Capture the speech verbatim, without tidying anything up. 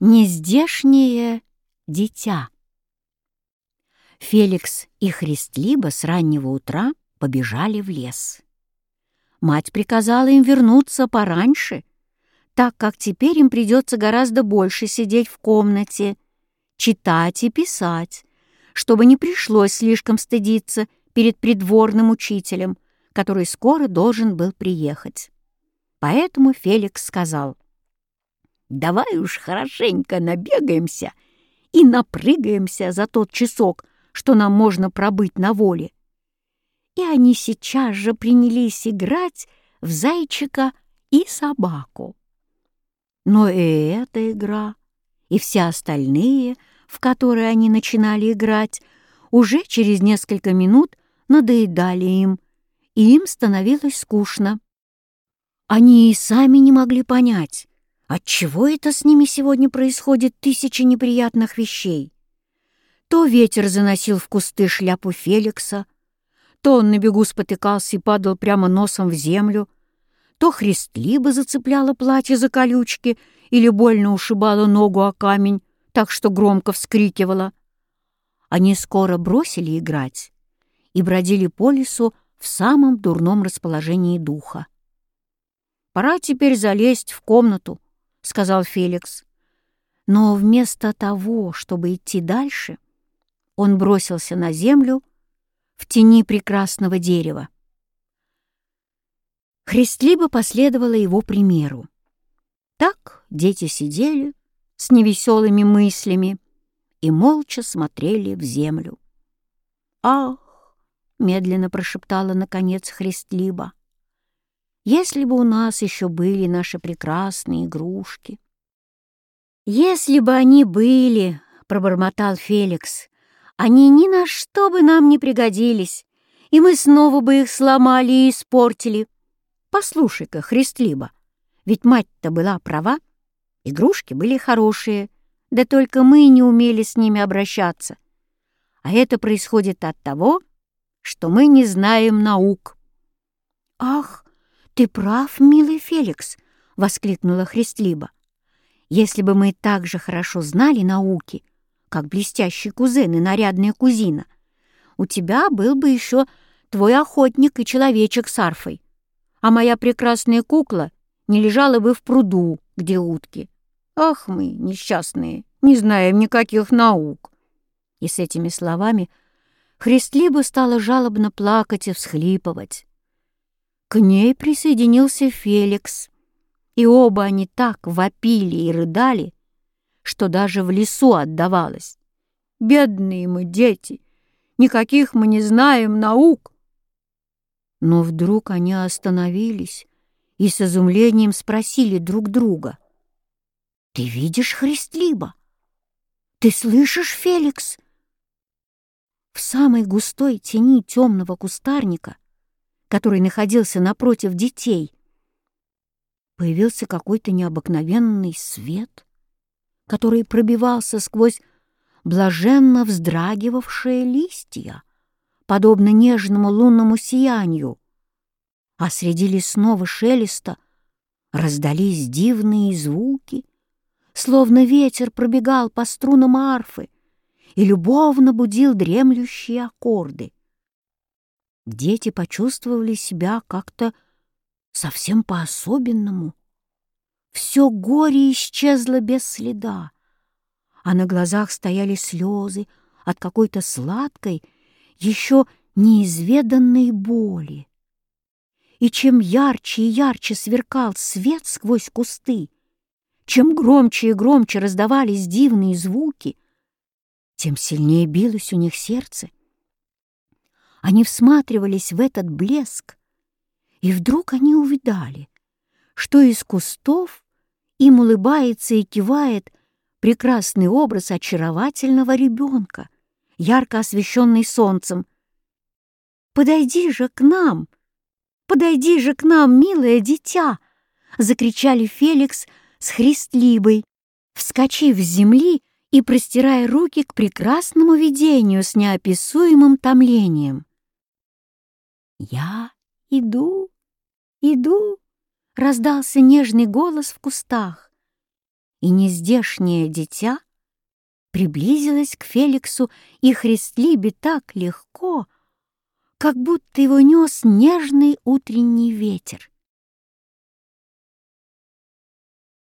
Нездешнее дитя. Феликс и Христлиба с раннего утра побежали в лес. Мать приказала им вернуться пораньше, так как теперь им придется гораздо больше сидеть в комнате, читать и писать, чтобы не пришлось слишком стыдиться перед придворным учителем, который скоро должен был приехать. Поэтому Феликс сказал: «Давай уж хорошенько набегаемся и напрыгаемся за тот часок, что нам можно пробыть на воле». И они сейчас же принялись играть в зайчика и собаку. Но и эта игра, и все остальные, в которые они начинали играть, уже через несколько минут надоедали им, и им становилось скучно. Они и сами не могли понять, отчего это с ними сегодня происходит тысячи неприятных вещей. То ветер заносил в кусты шляпу Феликса, то он на бегу спотыкался и падал прямо носом в землю, то Христлиба зацепляла платье за колючки или больно ушибала ногу о камень, так что громко вскрикивала. Они скоро бросили играть и бродили по лесу в самом дурном расположении духа. «Пора теперь залезть в комнату», — сказал Феликс. Но вместо того, чтобы идти дальше, он бросился на землю в тени прекрасного дерева. Христлиба последовала его примеру. Так дети сидели с невеселыми мыслями и молча смотрели в землю. «Ах!» — медленно прошептала наконец Христлиба. «Если бы у нас еще были наши прекрасные игрушки!» «Если бы они были!» — пробормотал Феликс. «Они ни на что бы нам не пригодились, и мы снова бы их сломали и испортили. Послушай-ка, Христлиба, ведь мать-то была права, игрушки были хорошие, да только мы не умели с ними обращаться. А это происходит от того, что мы не знаем наук». «Ах, ты прав, милый Феликс!» — воскликнула Христлиба. «Если бы мы так же хорошо знали науки, как блестящий кузен и нарядная кузина, у тебя был бы еще твой охотник и человечек с арфой, а моя прекрасная кукла не лежала бы в пруду, где утки. Ах мы, несчастные, не знаем никаких наук!» И с этими словами Христлиба стала жалобно плакать и всхлипывать. К ней присоединился Феликс, и оба они так вопили и рыдали, что даже в лесу отдавалось. «Бедные мы дети! Никаких мы не знаем наук!» Но вдруг они остановились и с изумлением спросили друг друга: «Ты видишь, Христлиба? Ты слышишь, Феликс?» В самой густой тени темного кустарника, который находился напротив детей, появился какой-то необыкновенный свет, который пробивался сквозь блаженно вздрагивавшие листья, подобно нежному лунному сиянию, а среди лесного шелеста раздались дивные звуки, словно ветер пробегал по струнам арфы и любовно будил дремлющие аккорды. Дети почувствовали себя как-то совсем по-особенному. Все горе исчезло без следа, а на глазах стояли слезы от какой-то сладкой, еще неизведанной боли. И чем ярче и ярче сверкал свет сквозь кусты, чем громче и громче раздавались дивные звуки, тем сильнее билось у них сердце. Они всматривались в этот блеск, и вдруг они увидали, что из кустов им улыбается и кивает прекрасный образ очаровательного ребенка, ярко освещенный солнцем. «Подойди же к нам! Подойди же к нам, милое дитя!» — закричали Феликс с Христлибой, вскочив с земли и простирая руки к прекрасному видению с неописуемым томлением. «Я иду, иду!» — раздался нежный голос в кустах. и нездешнее дитя приблизилось к Феликсу и Христлибе так легко, как будто его нес нежный утренний ветер.